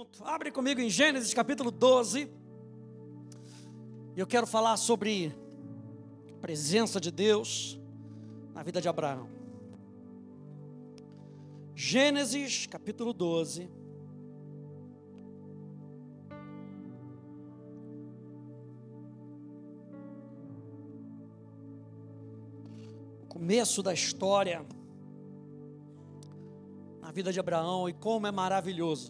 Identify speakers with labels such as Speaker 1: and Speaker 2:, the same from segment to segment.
Speaker 1: junto. Abre comigo em Gênesis capítulo 12. Eu quero falar sobre a presença de Deus na vida de Abraão. Gênesis capítulo 12. O começo da história na vida de Abraão, e como é maravilhoso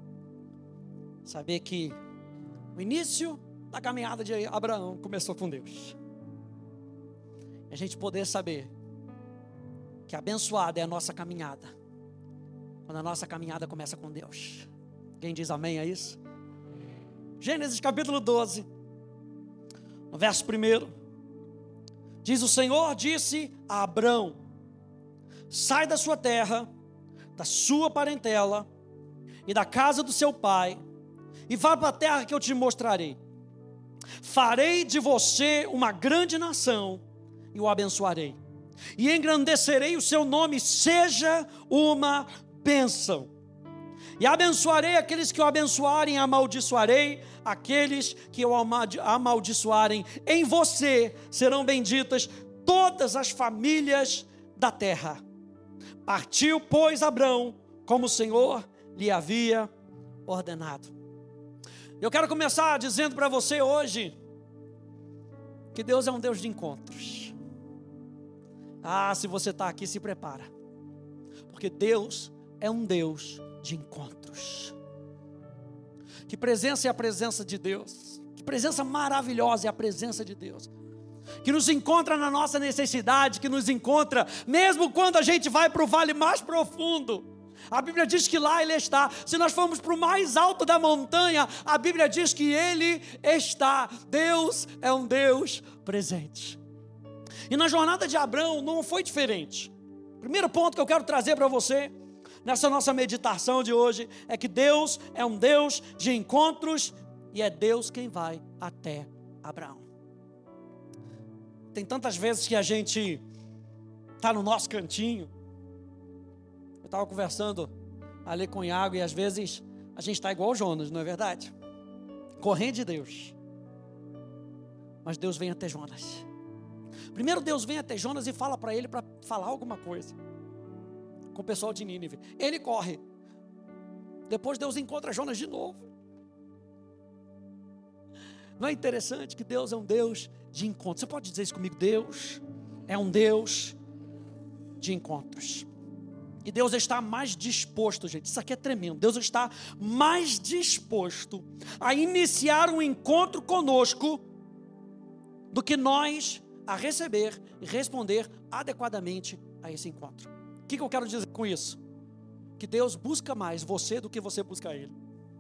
Speaker 1: saber que o início da caminhada de Abraão começou com Deus. E a gente poder saber que abençoada é a nossa caminhada quando a nossa caminhada começa com Deus. Quem diz amém a isso? Gênesis capítulo 12, no verso 1, diz: o Senhor disse a Abrão: sai da sua terra, da sua parentela e da casa do seu pai, e vá para a terra que eu te mostrarei. Farei de você uma grande nação e o abençoarei, e engrandecerei o seu nome, seja uma bênção. E abençoarei aqueles que o abençoarem, amaldiçoarei aqueles que o amaldiçoarem. Em você serão benditas todas as famílias da terra. Partiu, pois, Abrão, como o Senhor lhe havia ordenado. Eu quero começar dizendo para você hoje que Deus é um Deus de encontros. Se você está aqui, se prepara, porque Deus é um Deus de encontros. Que presença é a presença de Deus, que presença maravilhosa é a presença de Deus, que nos encontra na nossa necessidade, que nos encontra mesmo quando a gente vai para o vale mais profundo. A Bíblia diz que lá Ele está. Se nós formos para o mais alto da montanha, a Bíblia diz que Ele está. Deus é um Deus presente. E na jornada de Abrão não foi diferente. Primeiro ponto que eu quero trazer para você nessa nossa meditação de hoje é que Deus é um Deus de encontros, e é Deus quem vai até Abraão. Tem tantas vezes que a gente está no nosso cantinho. Eu estava conversando ali com o Iago, e às vezes a gente está igual o Jonas, não é verdade? Correndo de Deus. Mas Deus vem até Jonas. Primeiro Deus vem até Jonas e fala para ele para falar alguma coisa com o pessoal de Nínive. Ele corre. Depois Deus encontra Jonas de novo. Não é interessante que Deus é um Deus de encontros? Você pode dizer isso comigo? Deus é um Deus de encontros. E Deus está mais disposto, gente, isso aqui é tremendo. Deus está mais disposto a iniciar um encontro conosco do que nós a receber e responder adequadamente a esse encontro. O que eu quero dizer com isso? Que Deus busca mais você do que você busca Ele.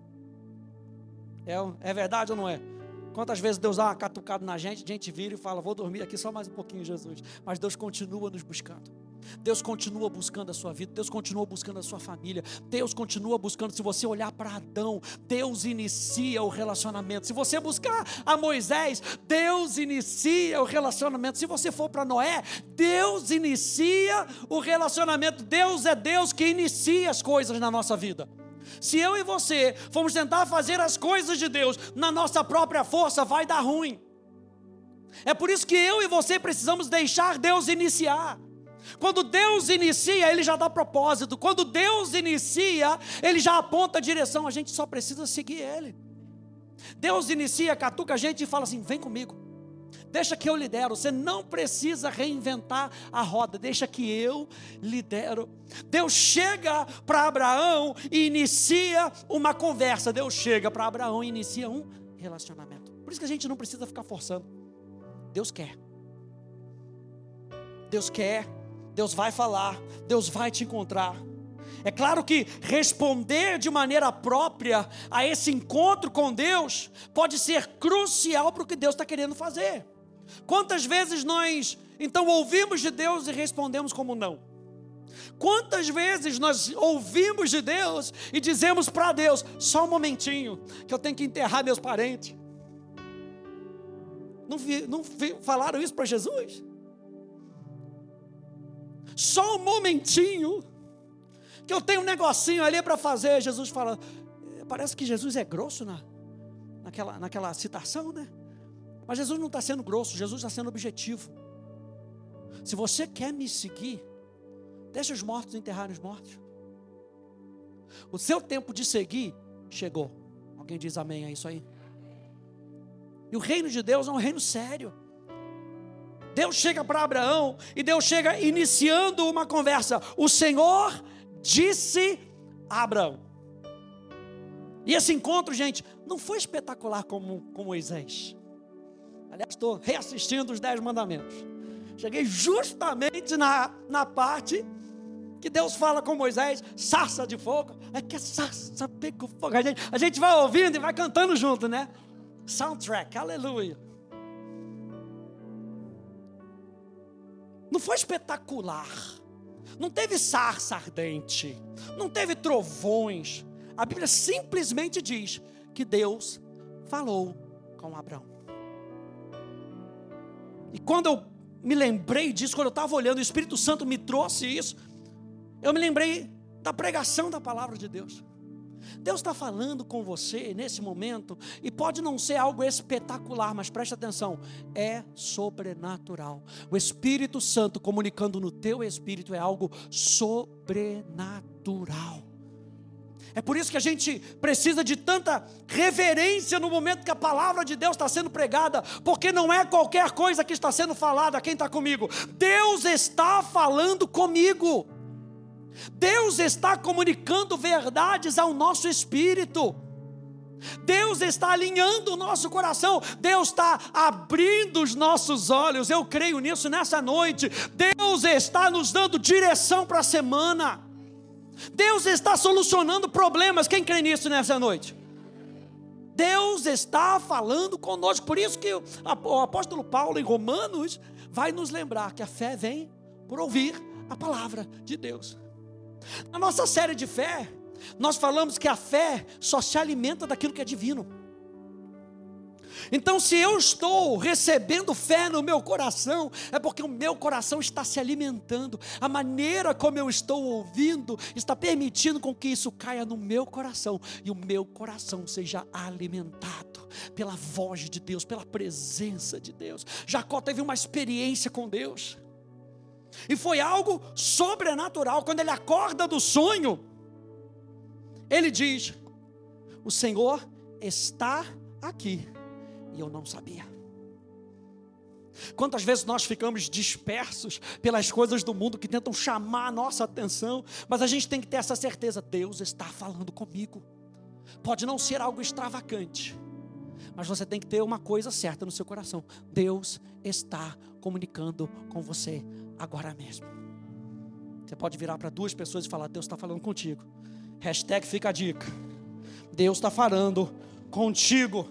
Speaker 1: É verdade ou não é? Quantas vezes Deus dá uma catucada na gente, a gente vira e fala: vou dormir aqui só mais um pouquinho, Jesus. Mas Deus continua nos buscando. Deus continua buscando a sua vida. Deus continua buscando a sua família. Deus continua buscando. Se você olhar para Adão, Deus inicia o relacionamento. Se você buscar a Moisés, Deus inicia o relacionamento. Se você for para Noé, Deus inicia o relacionamento. Deus é Deus que inicia as coisas na nossa vida. Se eu e você formos tentar fazer as coisas de Deus na nossa própria força, vai dar ruim. É por isso que eu e você precisamos deixar Deus iniciar. Quando Deus inicia, Ele já dá propósito. Quando Deus inicia, Ele já aponta a direção. A gente só precisa seguir Ele. Deus inicia, catuca a gente e fala assim: vem comigo, deixa que eu lidero. Você não precisa reinventar a roda, deixa que eu lidero. Deus chega para Abraão e inicia uma conversa. Deus chega para Abraão e inicia um relacionamento. Por isso que a gente não precisa ficar forçando. Deus quer. Deus quer. Deus vai falar. Deus vai te encontrar. É claro que responder de maneira própria a esse encontro com Deus pode ser crucial para o que Deus está querendo fazer. Quantas vezes nós então ouvimos de Deus e respondemos como não? Quantas vezes nós ouvimos de Deus e dizemos para Deus: só um momentinho, que eu tenho que enterrar meus parentes. Não falaram isso para Jesus? Só um momentinho, que eu tenho um negocinho ali para fazer. Jesus fala: parece que Jesus é grosso naquela citação, né? Mas Jesus não está sendo grosso, Jesus está sendo objetivo. Se você quer me seguir, deixa os mortos enterrarem os mortos. O seu tempo de seguir chegou. Alguém diz amém a isso aí? E o reino de Deus é um reino sério. Deus chega para Abraão e Deus chega iniciando uma conversa. O Senhor disse a Abraão. E esse encontro, gente, não foi espetacular como Moisés. Aliás, estou reassistindo os 10 mandamentos. Cheguei justamente na parte que Deus fala com Moisés, sarça de fogo. É que sarça pega fogo. A gente vai ouvindo e vai cantando junto, né? Soundtrack, aleluia. Não foi espetacular. Não teve sarça ardente. Não teve trovões. A Bíblia simplesmente diz que Deus falou com Abraão. E quando eu me lembrei disso, quando eu estava olhando, o Espírito Santo me trouxe isso, eu me lembrei da pregação da palavra de Deus. Deus está falando com você nesse momento, e pode não ser algo espetacular, mas preste atenção, é sobrenatural. O Espírito Santo comunicando no teu espírito é algo sobrenatural. É por isso que a gente precisa de tanta reverência no momento que a palavra de Deus está sendo pregada, porque não é qualquer coisa que está sendo falada. Quem está comigo? Deus está falando comigo. Deus está comunicando verdades ao nosso espírito. Deus está alinhando o nosso coração. Deus está abrindo os nossos olhos. Eu creio nisso nessa noite. Deus está nos dando direção para a semana. Deus está solucionando problemas. Quem crê nisso nessa noite? Deus está falando conosco. Por isso que o apóstolo Paulo em Romanos vai nos lembrar que a fé vem por ouvir a palavra de Deus. Na nossa série de fé, nós falamos que a fé só se alimenta daquilo que é divino. Então, se eu estou recebendo fé no meu coração, é porque o meu coração está se alimentando. A maneira como eu estou ouvindo está permitindo com que isso caia no meu coração, e o meu coração seja alimentado pela voz de Deus, pela presença de Deus. Jacó teve uma experiência com Deus, e foi algo sobrenatural. Quando ele acorda do sonho, ele diz: o Senhor está aqui, e eu não sabia. Quantas vezes nós ficamos dispersos pelas coisas do mundo que tentam chamar a nossa atenção, mas a gente tem que ter essa certeza: Deus está falando comigo. Pode não ser algo extravagante, mas você tem que ter uma coisa certa no seu coração: Deus está comunicando com você agora mesmo. Você pode virar para 2 pessoas e falar: Deus está falando contigo. Hashtag fica a dica: Deus está falando contigo.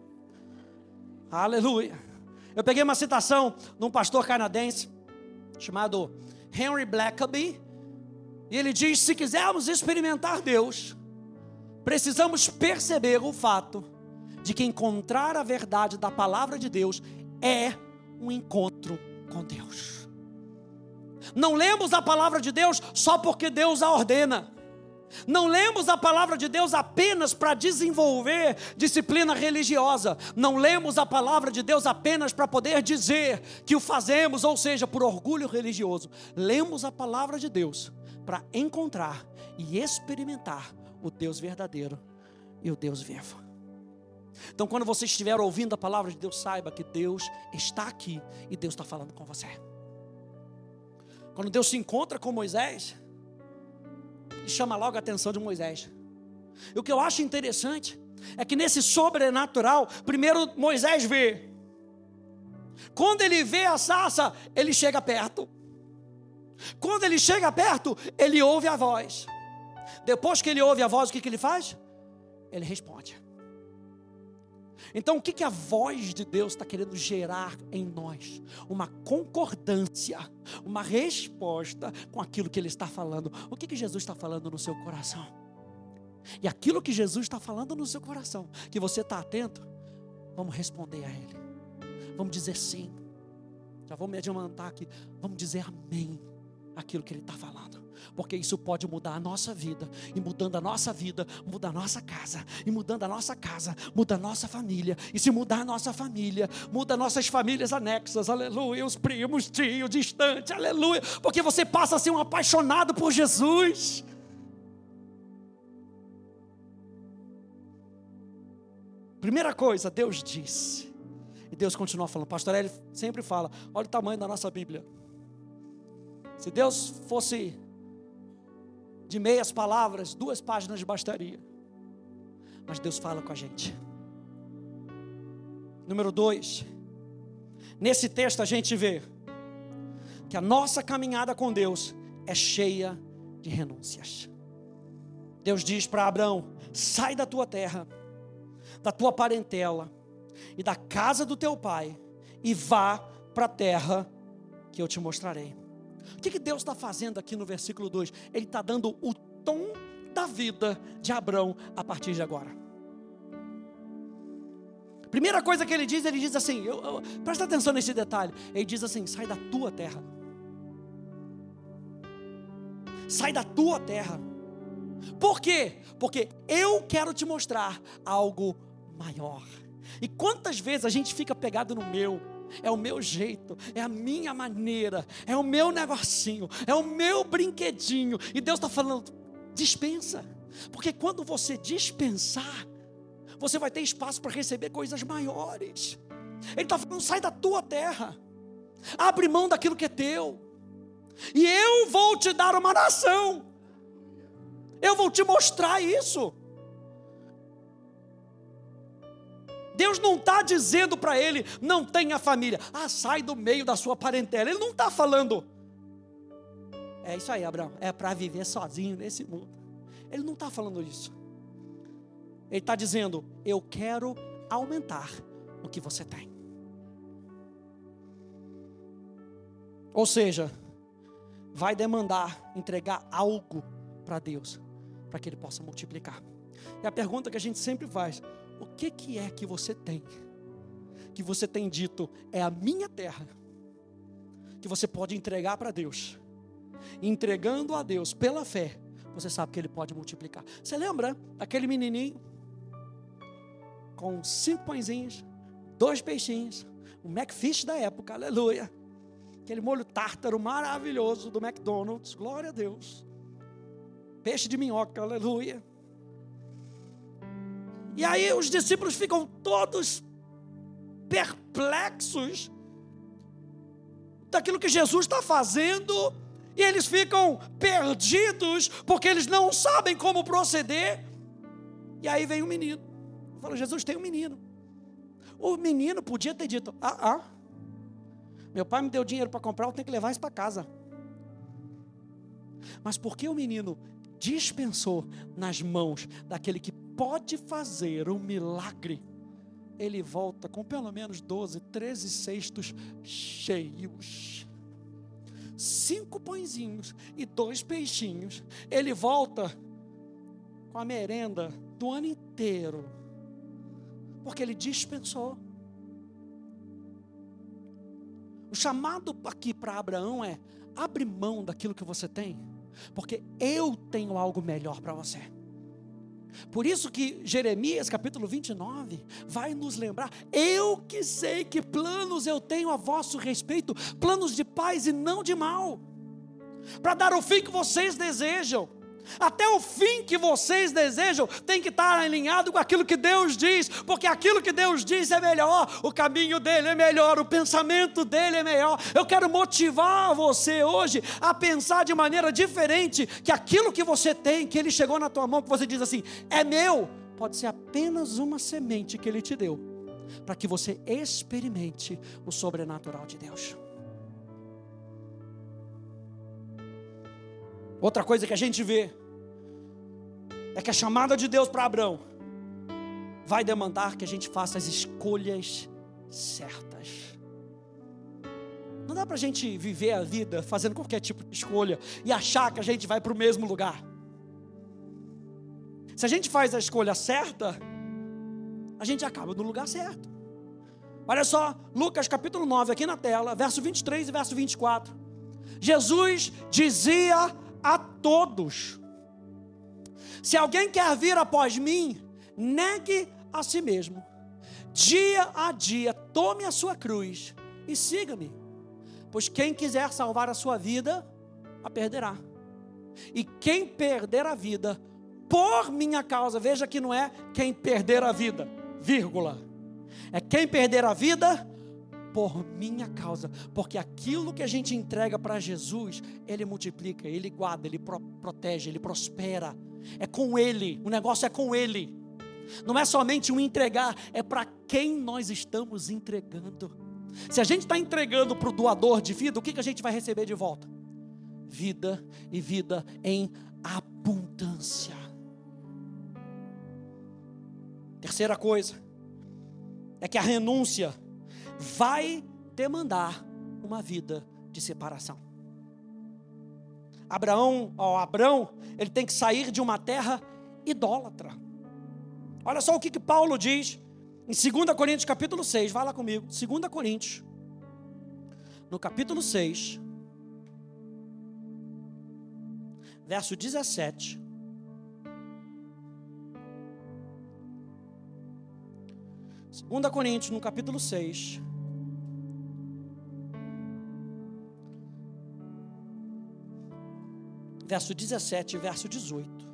Speaker 1: Aleluia. Eu peguei uma citação de um pastor canadense chamado Henry Blackaby, e ele diz: se quisermos experimentar Deus, precisamos perceber o fato de que encontrar a verdade da palavra de Deus é um encontro com Deus. Não lemos a palavra de Deus só porque Deus a ordena. Não lemos a palavra de Deus apenas para desenvolver disciplina religiosa. Não lemos a palavra de Deus apenas para poder dizer que o fazemos, ou seja, por orgulho religioso. Lemos a palavra de Deus para encontrar e experimentar o Deus verdadeiro e o Deus vivo. Então, quando você estiver ouvindo a palavra de Deus, saiba que Deus está aqui e Deus está falando com você. Quando Deus se encontra com Moisés, Ele chama logo a atenção de Moisés. E o que eu acho interessante é que nesse sobrenatural, primeiro Moisés vê. Quando ele vê a sarça, ele chega perto. Quando ele chega perto, ele ouve a voz. Depois que ele ouve a voz, o que ele faz? Ele responde. Então, o que a voz de Deus está querendo gerar em nós? Uma concordância, uma resposta com aquilo que Ele está falando. O que Jesus está falando no seu coração? E aquilo que Jesus está falando no seu coração, que você está atento, vamos responder a Ele. Vamos dizer sim. Já vou me adiantar aqui. Vamos dizer amém àquilo que Ele está falando. Porque isso pode mudar a nossa vida. E mudando a nossa vida, muda a nossa casa. E mudando a nossa casa, muda a nossa família. E se mudar a nossa família, muda nossas famílias anexas, aleluia. Os primos, tios, distantes, aleluia. Porque você passa a ser um apaixonado por Jesus. Primeira coisa, Deus disse. E Deus continua falando. Pastor Eli sempre fala, olha o tamanho da nossa Bíblia. Se Deus fosse de meias palavras, 2 páginas bastaria. Mas Deus fala com a gente. Número 2. Nesse texto a gente vê que a nossa caminhada com Deus é cheia de renúncias. Deus diz para Abraão, sai da tua terra, da tua parentela e da casa do teu pai e vá para a terra que eu te mostrarei. O que Deus está fazendo aqui no versículo 2? Ele está dando o tom da vida de Abraão a partir de agora. Primeira coisa que ele diz assim, presta atenção nesse detalhe. Ele diz assim, sai da tua terra. Sai da tua terra. Por quê? Porque eu quero te mostrar algo maior. E quantas vezes a gente fica pegado no meu, é o meu jeito, é a minha maneira, é o meu negocinho, é o meu brinquedinho. E Deus está falando, dispensa. Porque quando você dispensar, você vai ter espaço para receber coisas maiores. Ele está falando, sai da tua terra, abre mão daquilo que é teu, e eu vou te dar uma nação. Eu vou te mostrar isso. Deus não está dizendo para ele, não tenha família. Sai do meio da sua parentela. Ele não está falando, é isso aí, Abraão, é para viver sozinho nesse mundo. Ele não está falando isso. Ele está dizendo, eu quero aumentar o que você tem. Ou seja, vai demandar entregar algo para Deus, para que Ele possa multiplicar. E a pergunta que a gente sempre faz, o que é que você tem? Que você tem dito, é a minha terra, que você pode entregar para Deus. Entregando a Deus pela fé, você sabe que Ele pode multiplicar. Você lembra daquele menininho? Com 5 pãezinhos, 2 peixinhos, o McFish da época, aleluia. Aquele molho tártaro maravilhoso do McDonald's, glória a Deus. Peixe de minhoca, aleluia. E aí os discípulos ficam todos perplexos daquilo que Jesus está fazendo. E eles ficam perdidos, porque eles não sabem como proceder. E aí vem o menino. Fala, Jesus, tem um menino. O menino podia ter dito, meu pai me deu dinheiro para comprar, eu tenho que levar isso para casa. Mas porque o menino dispensou nas mãos daquele que pode fazer um milagre, ele volta com pelo menos 12, 13 cestos cheios. 5 pãezinhos e 2 peixinhos. Ele volta com a merenda do ano inteiro, porque ele dispensou. O chamado aqui para Abraão é, abre mão daquilo que você tem, porque eu tenho algo melhor para você. Por isso que Jeremias capítulo 29 vai nos lembrar, eu que sei que planos eu tenho a vosso respeito, planos de paz e não de mal, para dar o fim que vocês desejam. Até o fim que vocês desejam tem que estar alinhado com aquilo que Deus diz, porque aquilo que Deus diz é melhor, o caminho dele é melhor, o pensamento dele é melhor. Eu quero motivar você hoje a pensar de maneira diferente, que aquilo que você tem, que ele chegou na tua mão, que você diz assim, é meu, pode ser apenas uma semente que ele te deu, para que você experimente o sobrenatural de Deus. Outra coisa que a gente vê é que a chamada de Deus para Abraão vai demandar que a gente faça as escolhas certas. Não dá para a gente viver a vida fazendo qualquer tipo de escolha e achar que a gente vai para o mesmo lugar. Se a gente faz a escolha certa, a gente acaba no lugar certo. Olha só, Lucas capítulo 9 aqui na tela, verso 23 e verso 24. Jesus dizia a todos. Se alguém quer vir após mim, negue a si mesmo. Dia a dia, tome a sua cruz e siga-me. Pois quem quiser salvar a sua vida, a perderá. E quem perder a vida, por minha causa, veja que não é quem perder a vida, vírgula. É quem perder a vida, por minha causa. Porque aquilo que a gente entrega para Jesus, Ele multiplica, Ele guarda, Ele protege, Ele prospera. É com Ele, o negócio é com Ele. Não é somente um entregar, é para quem nós estamos entregando. Se a gente está entregando para o doador de vida, o que a gente vai receber de volta? Vida e vida em abundância. Terceira coisa, é que a renúncia vai demandar uma vida de separação. Abraão, ele tem que sair de uma terra idólatra. Olha só o que Paulo diz em 2 Coríntios capítulo 6, vai lá comigo, 2 Coríntios, no capítulo 6, verso 17. Segunda Coríntios, no capítulo 6, verso 17 e verso 18.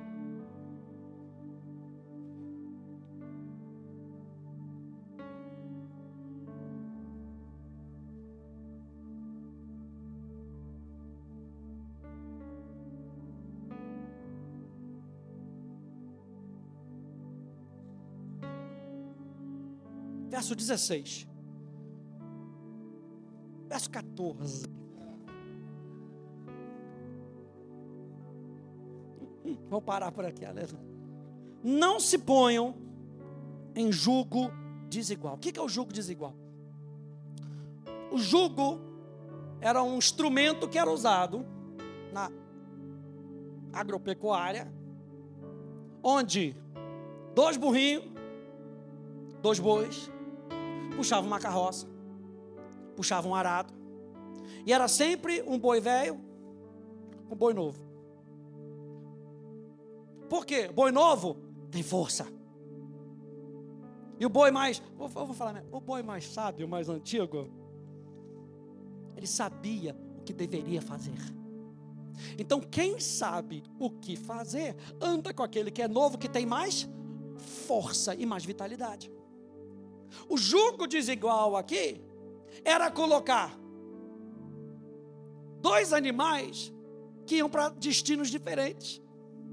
Speaker 1: Verso 16, verso 14. Vou parar por aqui, aleluia. Não se ponham em jugo desigual. O que é o jugo desigual? O jugo era um instrumento que era usado na agropecuária, onde 2 burrinhos, 2 bois, puxavam uma carroça, puxavam um arado, e era sempre um boi velho, um boi novo. Por quê? Boi novo tem força. E o boi mais, o boi mais sábio, mais antigo, ele sabia o que deveria fazer. Então quem sabe o que fazer, anda com aquele que é novo, que tem mais força e mais vitalidade. O jugo desigual aqui era colocar 2 animais que iam para destinos diferentes.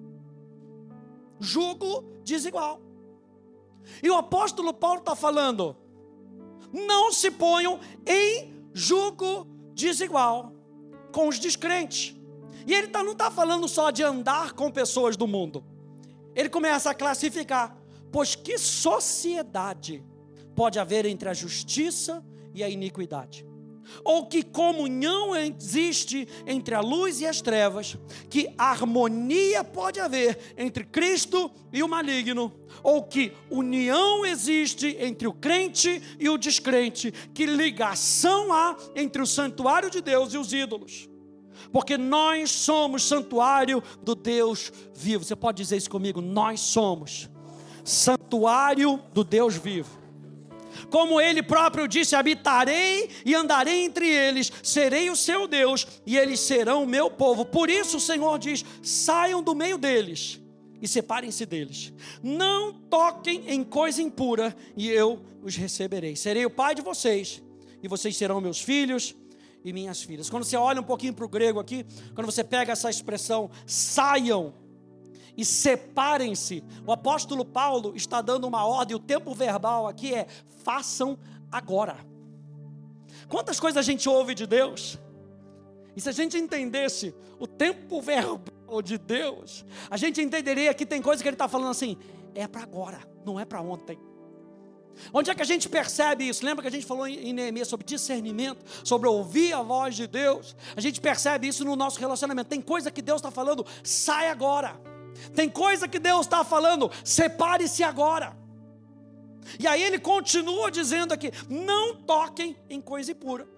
Speaker 1: Jugo desigual. E o apóstolo Paulo está falando: não se ponham em jugo desigual com os descrentes. E ele não está falando só de andar com pessoas do mundo. Ele começa a classificar: pois que sociedade pode haver entre a justiça e a iniquidade? Ou que comunhão existe entre a luz e as trevas? Que harmonia pode haver entre Cristo e o maligno? Ou que união existe entre o crente e o descrente? Que ligação há entre o santuário de Deus e os ídolos? Porque nós somos santuário do Deus vivo. Você pode dizer isso comigo? Nós somos santuário do Deus vivo. Como Ele próprio disse: habitarei e andarei entre eles, serei o seu Deus e eles serão o meu povo. Por isso o Senhor diz: saiam do meio deles e separem-se deles. Não toquem em coisa impura e eu os receberei. Serei o pai de vocês e vocês serão meus filhos e minhas filhas. Quando você olha um pouquinho para o grego aqui, quando você pega essa expressão, saiam e separem-se, o apóstolo Paulo está dando uma ordem. O tempo verbal aqui é: façam agora. Quantas coisas a gente ouve de Deus, e se a gente entendesse o tempo verbal de Deus, a gente entenderia que tem coisa que Ele está falando assim: é para agora, não é para ontem. Onde é que a gente percebe isso? Lembra que a gente falou em Neemias sobre discernimento, sobre ouvir a voz de Deus? A gente percebe isso no nosso relacionamento. Tem coisa que Deus está falando: sai agora. Tem coisa que Deus está falando: separe-se agora. E aí ele continua dizendo aqui: não toquem em coisa impura.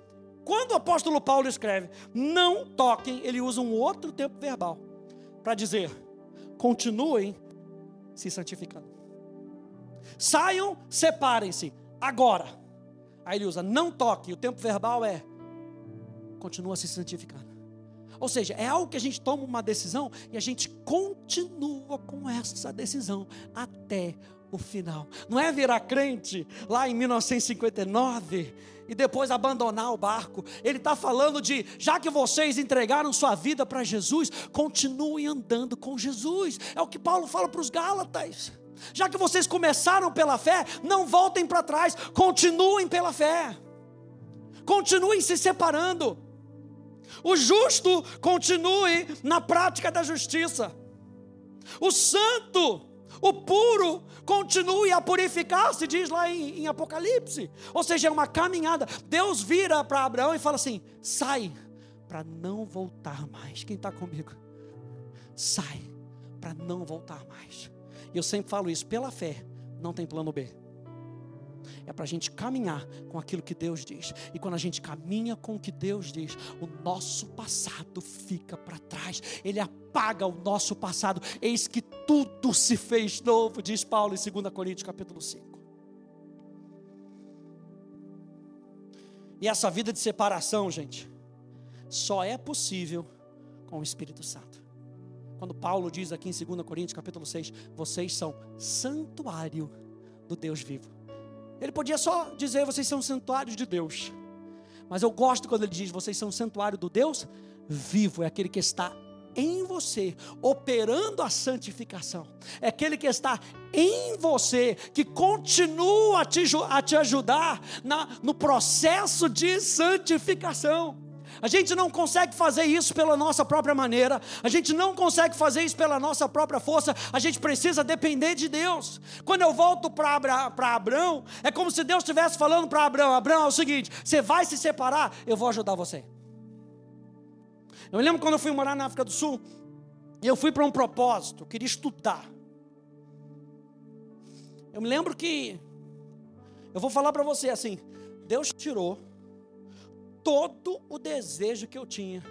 Speaker 1: quando o apóstolo Paulo escreve, não toquem, ele usa um outro tempo verbal, para dizer, continuem se santificando. Saiam, separem-se, agora. Aí ele usa, não toque, o tempo verbal é, continua se santificando. Ou seja, é algo que a gente toma uma decisão e a gente continua com essa decisão até o final. Não é virar crente lá em 1959 e depois abandonar o barco. Ele está falando de, já que vocês entregaram sua vida para Jesus, continuem andando com Jesus. É o que Paulo fala para os Gálatas. Já que vocês começaram pela fé, não voltem para trás, continuem pela fé. Continuem se separando. O justo continue na prática da justiça. O santo, o puro, continue a purificar-se, diz lá em Apocalipse. Ou seja, é uma caminhada. Deus vira para Abraão e fala assim, sai, para não voltar mais. Quem está comigo? Sai, para não voltar mais. E eu sempre falo isso, pela fé, não tem plano B. É para a gente caminhar com aquilo que Deus diz. E quando a gente caminha com o que Deus diz, o nosso passado fica para trás. Ele apaga o nosso passado. Eis que tudo se fez novo, diz Paulo em 2 Coríntios capítulo 5. E essa vida de separação, gente, só é possível com o Espírito Santo. Quando Paulo diz aqui em 2 Coríntios capítulo 6, vocês são santuário do Deus vivo. Ele podia só dizer, vocês são santuários de Deus. Mas eu gosto quando ele diz, vocês são santuário do Deus vivo. É aquele que está em você, operando a santificação. É aquele que está em você, que continua a te ajudar no processo de santificação. A gente não consegue fazer isso pela nossa própria maneira. A gente não consegue fazer isso pela nossa própria força. A gente precisa depender de Deus. Quando eu volto para Abraão, é como se Deus estivesse falando para Abraão, Abraão, é o seguinte, você vai se separar, eu vou ajudar você. Eu me lembro quando eu fui morar na África do Sul, e eu fui para um propósito, eu queria estudar. Eu me lembro que, eu vou falar para você assim, Deus tirou todo o desejo que eu tinha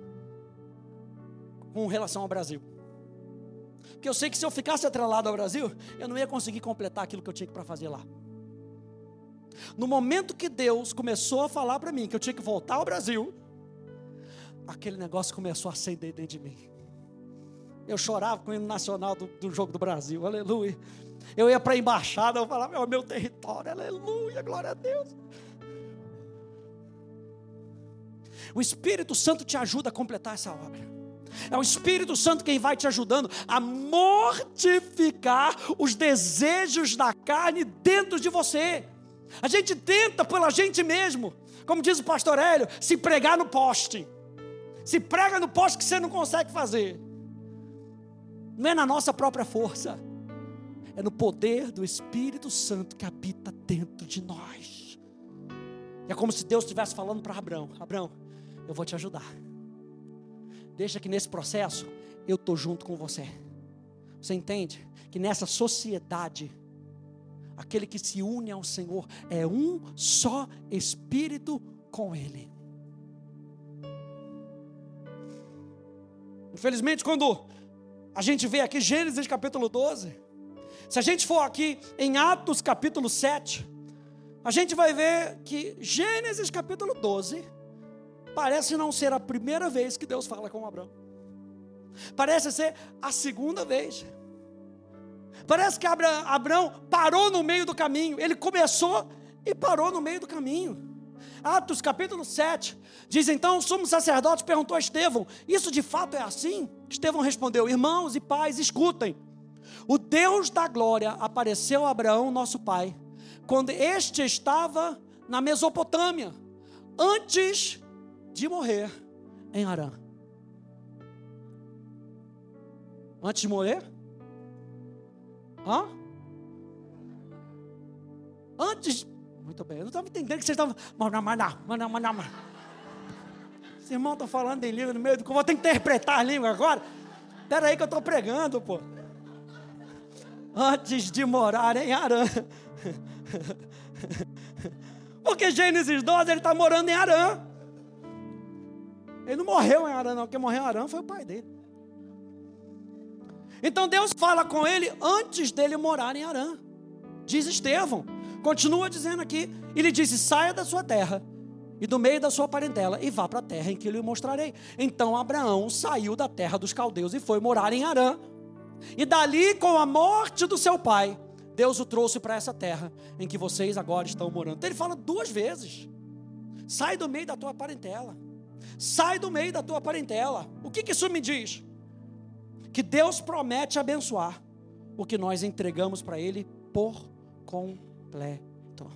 Speaker 1: com relação ao Brasil. Porque eu sei que se eu ficasse atrelado ao Brasil, eu não ia conseguir completar aquilo que eu tinha para fazer lá. No momento que Deus começou a falar para mim que eu tinha que voltar ao Brasil, aquele negócio começou a acender dentro de mim. Eu chorava com o hino nacional do jogo do Brasil, aleluia. Eu ia para a embaixada, eu falava, é o meu território, aleluia, glória a Deus. O Espírito Santo te ajuda a completar essa obra. É o Espírito Santo quem vai te ajudando a mortificar os desejos da carne dentro de você. A gente tenta pela gente mesmo, como diz o pastor Hélio, se pregar no poste. Se prega no poste que você não consegue fazer. Não é na nossa própria força, é no poder do Espírito Santo que habita dentro de nós. É como se Deus estivesse falando para Abraão, Abraão, eu vou te ajudar. Deixa que nesse processo eu estou junto com você. Você entende? Que nessa sociedade, aquele que se une ao Senhor é um só Espírito com Ele. Infelizmente, quando a gente vê aqui Gênesis capítulo 12, se a gente for aqui em Atos capítulo 7, a gente vai ver que Gênesis capítulo 12 parece não ser a primeira vez que Deus fala com Abraão. Parece ser a segunda vez. Parece que Abraão parou no meio do caminho. Ele começou e parou no meio do caminho. Atos capítulo 7 diz então, o sumo sacerdote perguntou a Estevão, isso de fato é assim? Estevão respondeu, irmãos e pais, escutem. O Deus da glória apareceu a Abraão, nosso pai, quando este estava na Mesopotâmia, antes de morrer em Harã. Antes de morrer? Antes. Muito bem, eu não estava entendendo que vocês estavam. Esse irmão está falando em língua no meio do. Eu vou ter que interpretar a língua agora. Espera aí que eu estou pregando, pô. Antes de morar em Harã. Porque Gênesis 12 ele está morando em Harã. Ele não morreu em Harã, não. Quem morreu em Harã foi o pai dele. Então Deus fala com ele antes dele morar em Harã. Diz Estevão, continua dizendo aqui, ele disse: saia da sua terra e do meio da sua parentela e vá para a terra em que eu lhe mostrarei. Então Abraão saiu da terra dos caldeus e foi morar em Harã. E dali, com a morte do seu pai, Deus o trouxe para essa terra em que vocês agora estão morando. Então ele fala 2 vezes: sai do meio da tua parentela. Sai do meio da tua parentela. O que isso me diz? Que Deus promete abençoar o que nós entregamos para Ele por completo.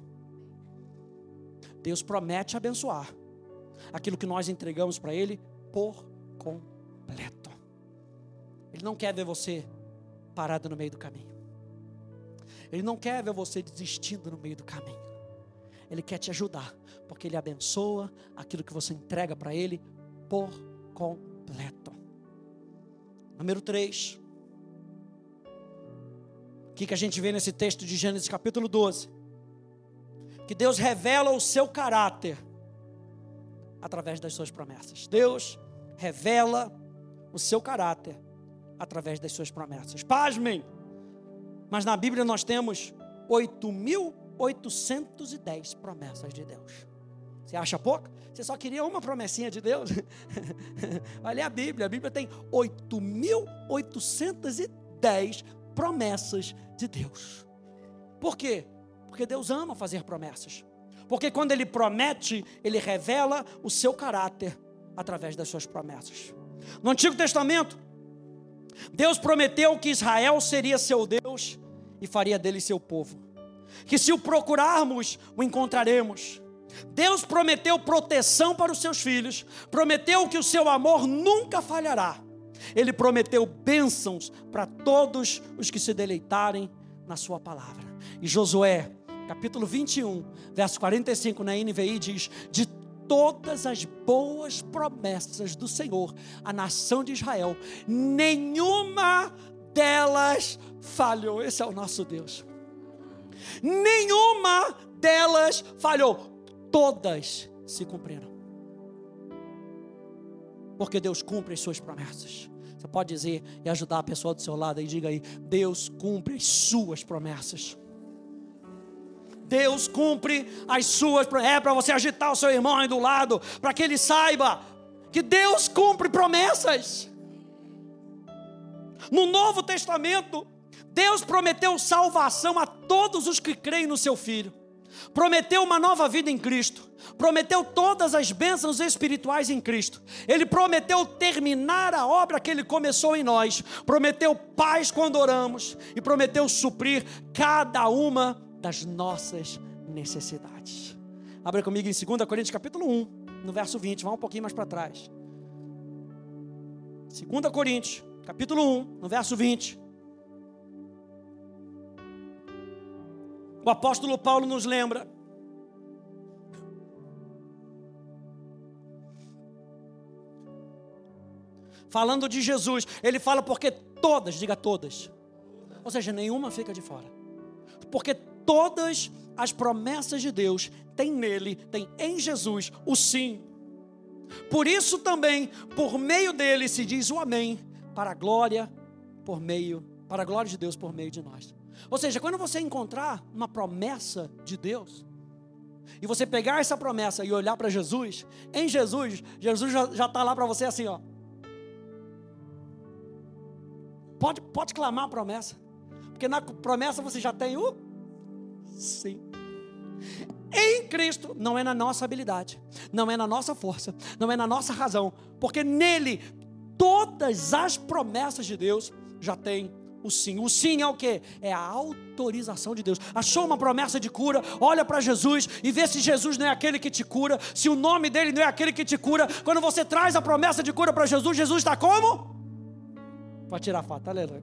Speaker 1: Deus promete abençoar aquilo que nós entregamos para Ele por completo. Ele não quer ver você parado no meio do caminho. Ele não quer ver você desistindo no meio do caminho. Ele quer te ajudar, porque Ele abençoa aquilo que você entrega para Ele por completo. Número 3. O que a gente vê nesse texto de Gênesis capítulo 12? Que Deus revela o seu caráter através das suas promessas. Deus revela o seu caráter através das suas promessas. Pasmem, mas na Bíblia nós temos 8.810 promessas de Deus. Você acha pouco? Você só queria uma promessinha de Deus? Olha a Bíblia tem 8.810 promessas de Deus. Por quê? Porque Deus ama fazer promessas. Porque quando Ele promete, Ele revela o seu caráter através das suas promessas. No Antigo Testamento, Deus prometeu que Israel seria seu Deus e faria dele seu povo. Que se o procurarmos, o encontraremos. Deus prometeu proteção para os seus filhos, prometeu que o seu amor nunca falhará. Ele prometeu bênçãos para todos os que se deleitarem na sua palavra. E Josué, capítulo 21, verso 45, na NVI diz: de todas as boas promessas do Senhor à nação de Israel, nenhuma delas falhou. Esse é o nosso Deus. Nenhuma delas falhou. Todas se cumpriram. Porque Deus cumpre as suas promessas. Você pode dizer e ajudar a pessoa do seu lado e diga aí: Deus cumpre as suas promessas. Deus cumpre as suas promessas. É para você agitar o seu irmão aí do lado, para que ele saiba que Deus cumpre promessas. No Novo Testamento, Deus prometeu salvação a todos os que creem no seu Filho. Prometeu uma nova vida em Cristo. Prometeu todas as bênçãos espirituais em Cristo. Ele prometeu terminar a obra que Ele começou em nós. Prometeu paz quando oramos. E prometeu suprir cada uma das nossas necessidades. Abra comigo em 2 Coríntios capítulo 1, no verso 20. Vamos um pouquinho mais para trás. 2 Coríntios capítulo 1, no verso 20. O apóstolo Paulo nos lembra falando de Jesus, ele fala porque todas, diga todas, ou seja, nenhuma fica de fora, porque todas as promessas de Deus têm nele, tem em Jesus o sim. Por isso também, por meio dele se diz o amém, para a glória de Deus por meio de nós. Ou seja, quando você encontrar uma promessa de Deus, e você pegar essa promessa e olhar para Jesus, em Jesus já está lá para você assim, ó. Pode clamar a promessa, porque na promessa você já tem o sim. Em Cristo, não é na nossa habilidade, não é na nossa força, não é na nossa razão, porque nele todas as promessas de Deus já têm o sim. O sim é o quê? É a autorização de Deus. Achou uma promessa de cura, olha para Jesus e vê se Jesus não é aquele que te cura, se o nome dele não é aquele que te cura. Quando você traz a promessa de cura para Jesus, Jesus está como? Pode tirar a foto, aleluia.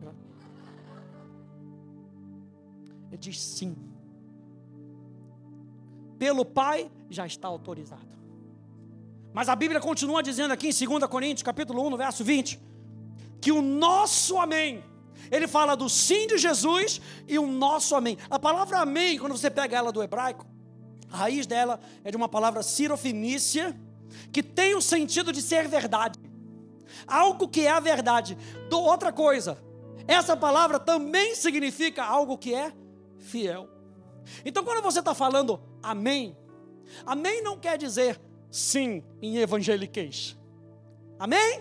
Speaker 1: Ele diz sim. Pelo Pai já está autorizado. Mas a Bíblia continua dizendo aqui em 2 Coríntios capítulo 1, no verso 20, que o nosso amém, ele fala do sim de Jesus e o nosso amém. A palavra amém, quando você pega ela do hebraico, a raiz dela é de uma palavra sirofenícia, que tem o sentido de ser verdade. Algo que é a verdade. Outra coisa, essa palavra também significa algo que é fiel. Então quando você está falando amém, amém não quer dizer sim em evangeliquez. Amém?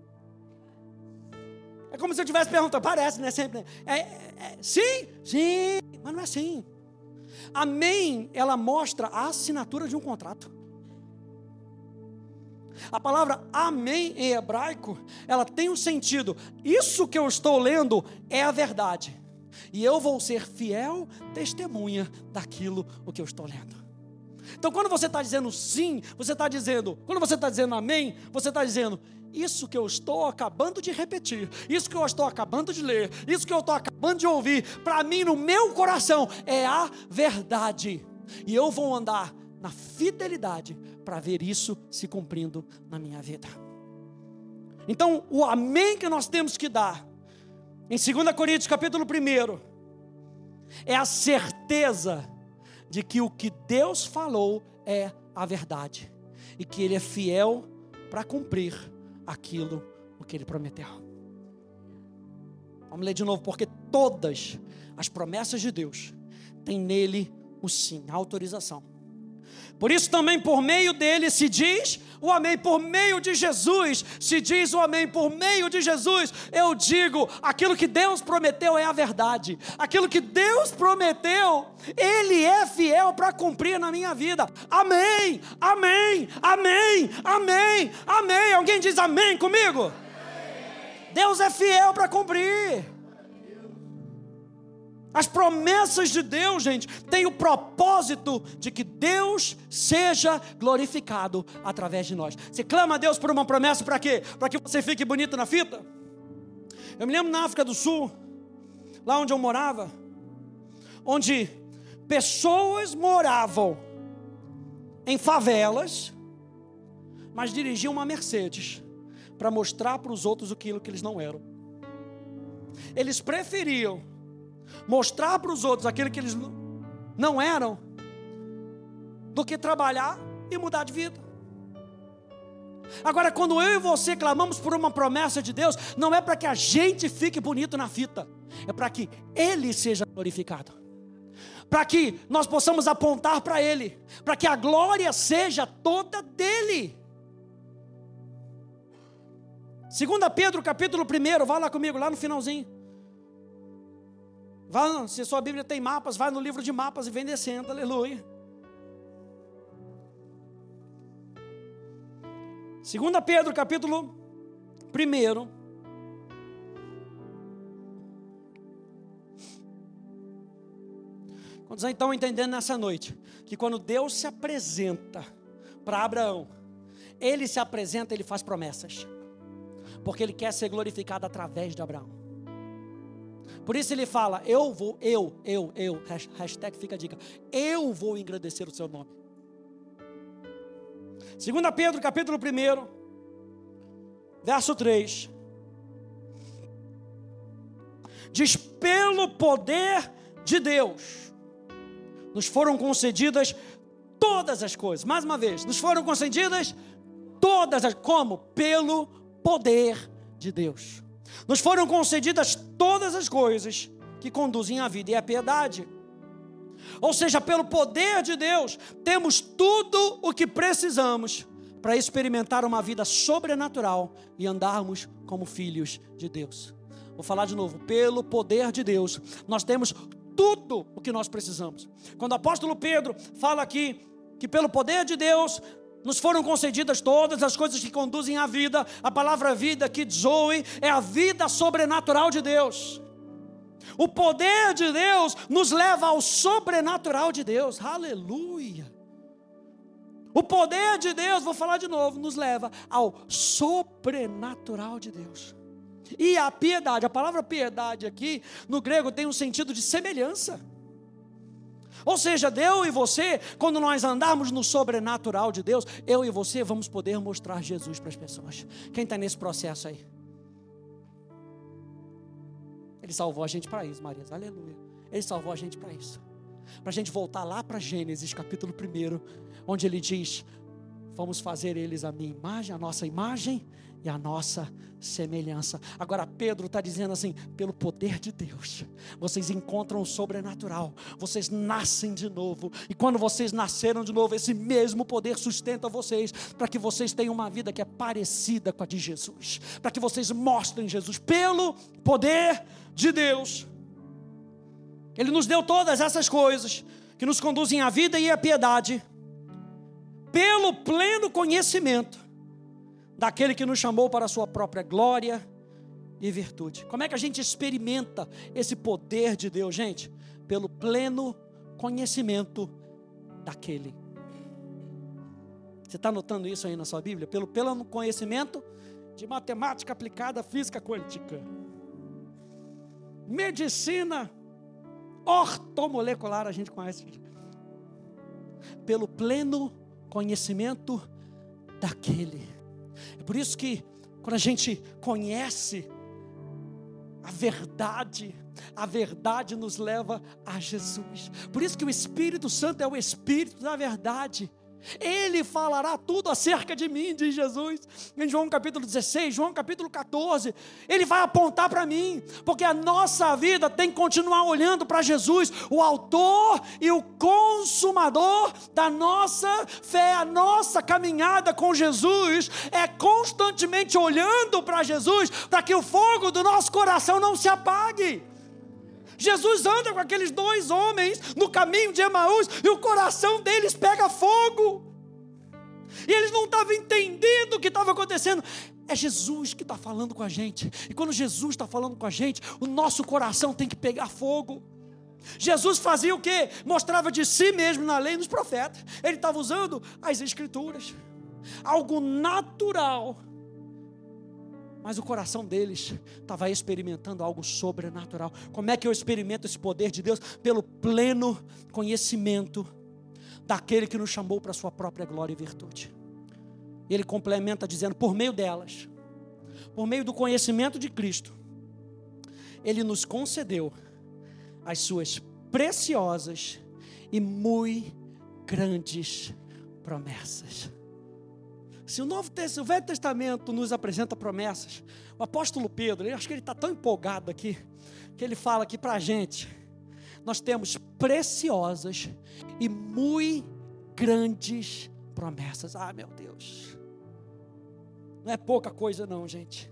Speaker 1: É como se eu estivesse perguntando, parece, né? Sempre, né? Sim, sim, mas não é assim. Amém, ela mostra a assinatura de um contrato. A palavra amém em hebraico, ela tem um sentido, isso que eu estou lendo é a verdade, e eu vou ser fiel testemunha daquilo o que eu estou lendo. Então quando você está dizendo sim, você está dizendo, quando você está dizendo amém, você está dizendo, isso que eu estou acabando de repetir, isso que eu estou acabando de ler, isso que eu estou acabando de ouvir, para mim no meu coração é a verdade, e eu vou andar na fidelidade para ver isso se cumprindo na minha vida. Então o amém que nós temos que dar em 2 Coríntios capítulo 1 é a certeza de que o que Deus falou é a verdade e que Ele é fiel para cumprir aquilo o que Ele prometeu. Vamos ler de novo, porque todas as promessas de Deus têm nele o sim, a autorização. Por isso também por meio dele se diz o amém, por meio de Jesus se diz o amém, por meio de Jesus eu digo, aquilo que Deus prometeu é a verdade, aquilo que Deus prometeu, Ele é fiel para cumprir na minha vida. Amém, amém, amém, amém, amém. Alguém diz amém comigo? Amém. Deus é fiel para cumprir. As promessas de Deus, gente, têm o propósito de que Deus seja glorificado através de nós. Você clama a Deus por uma promessa para quê? Para que você fique bonito na fita? Eu me lembro na África do Sul, lá onde eu morava, onde pessoas moravam em favelas, mas dirigiam uma Mercedes para mostrar para os outros aquilo que eles não eram. Eles preferiam mostrar para os outros aquilo que eles não eram, do que trabalhar e mudar de vida. Agora, quando eu e você clamamos por uma promessa de Deus, não é para que a gente fique bonito na fita, é para que Ele seja glorificado, para que nós possamos apontar para Ele, para que a glória seja toda dEle. 2 Pedro capítulo 1, vai lá comigo, lá no finalzinho. Vai, se sua Bíblia tem mapas, vai no livro de mapas e vem descendo, aleluia. 2 Pedro capítulo 1. Quantos estão entendendo nessa noite que quando Deus se apresenta para Abraão, Ele se apresenta, Ele faz promessas, porque Ele quer ser glorificado através de Abraão. Por isso Ele fala, hashtag fica a dica, eu vou engrandecer o seu nome. 2 Pedro capítulo 1, verso 3, diz, pelo poder de Deus, nos foram concedidas todas as coisas. Mais uma vez, nos foram concedidas todas as, como? Pelo poder de Deus. Nos foram concedidas todas as coisas que conduzem à vida e à piedade. Ou seja, pelo poder de Deus, temos tudo o que precisamos para experimentar uma vida sobrenatural e andarmos como filhos de Deus. Vou falar de novo, pelo poder de Deus, nós temos tudo o que nós precisamos. Quando o apóstolo Pedro fala aqui, que pelo poder de Deus, nos foram concedidas todas as coisas que conduzem à vida. A palavra vida aqui, Zoe, é a vida sobrenatural de Deus. O poder de Deus nos leva ao sobrenatural de Deus. Aleluia. O poder de Deus, vou falar de novo, nos leva ao sobrenatural de Deus. E a piedade, a palavra piedade aqui, no grego, tem um sentido de semelhança. Ou seja, eu e você, quando nós andarmos no sobrenatural de Deus, eu e você vamos poder mostrar Jesus para as pessoas. Quem está nesse processo aí? Ele salvou a gente para isso, Marias, aleluia. Ele salvou a gente para isso. Para a gente voltar lá para Gênesis capítulo 1, onde ele diz, vamos fazer eles a minha imagem, a nossa imagem e a nossa semelhança. Agora Pedro está dizendo assim: pelo poder de Deus, vocês encontram o sobrenatural, vocês nascem de novo, e quando vocês nasceram de novo, esse mesmo poder sustenta vocês, para que vocês tenham uma vida que é parecida com a de Jesus, para que vocês mostrem Jesus, pelo poder de Deus. Ele nos deu todas essas coisas, que nos conduzem à vida e à piedade, pelo pleno conhecimento daquele que nos chamou para a sua própria glória e virtude. Como é que a gente experimenta esse poder de Deus, gente? Pelo pleno conhecimento daquele. Você está notando isso aí na sua Bíblia? Pelo pleno conhecimento de matemática aplicada à física quântica, medicina ortomolecular, a gente conhece. Pelo pleno conhecimento daquele. É por isso que quando a gente conhece a verdade nos leva a Jesus. Por isso que o Espírito Santo é o Espírito da verdade. Ele falará tudo acerca de mim, diz Jesus, em João capítulo 16, João capítulo 14, ele vai apontar para mim, porque a nossa vida tem que continuar olhando para Jesus, o autor e o consumador da nossa fé. A nossa caminhada com Jesus é constantemente olhando para Jesus, para que o fogo do nosso coração não se apague. Jesus anda com aqueles dois homens no caminho de Emaús, e o coração deles pega fogo, e eles não estavam entendendo o que estava acontecendo. É Jesus que está falando com a gente, e quando Jesus está falando com a gente, o nosso coração tem que pegar fogo. Jesus fazia o quê? Mostrava de si mesmo na lei e nos profetas. Ele estava usando as escrituras, algo natural, mas o coração deles estava experimentando algo sobrenatural. Como é que eu experimento esse poder de Deus? Pelo pleno conhecimento daquele que nos chamou para a sua própria glória e virtude. E ele complementa dizendo: por meio delas, por meio do conhecimento de Cristo, ele nos concedeu as suas preciosas e muito grandes promessas. Se o Velho Testamento nos apresenta promessas, o apóstolo Pedro, eu acho que ele está tão empolgado aqui, que ele fala aqui para a gente: nós temos preciosas e muito grandes promessas. Ah, meu Deus, não é pouca coisa não, gente.